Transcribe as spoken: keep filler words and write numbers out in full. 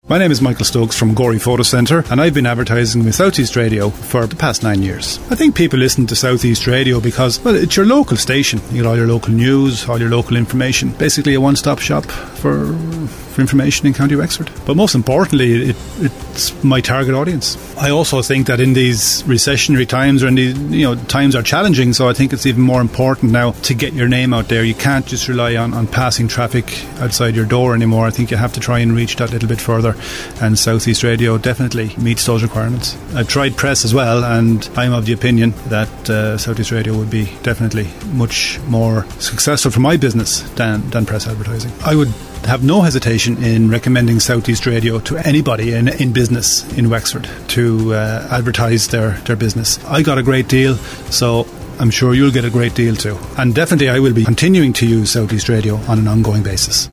My name is Michael Stokes from Gorey Photo Centre, and I've been advertising with South East Radio for the past nine years. I think people listen to South East Radio because, well, it's your local station. You get all your local news, all your local information. Basically a one-stop shop for, for information in County Wexford. But most importantly, it, it's my target audience. I also think that in these recessionary times, or in these, you know, times are challenging, so I think it's even more important now to get your name out there. You can't just rely on, on passing traffic outside your door anymore. I think you have to try and reach that little bit further, and South East Radio definitely meets those requirements. I've tried press as well, and I'm of the opinion that uh, South East Radio would be definitely much more successful for my business than, than press advertising. I would have no hesitation in recommending South East Radio to anybody in, in business in Wexford to uh, advertise their, their business. I got a great deal, so I'm sure you'll get a great deal too. And definitely I will be continuing to use South East Radio on an ongoing basis.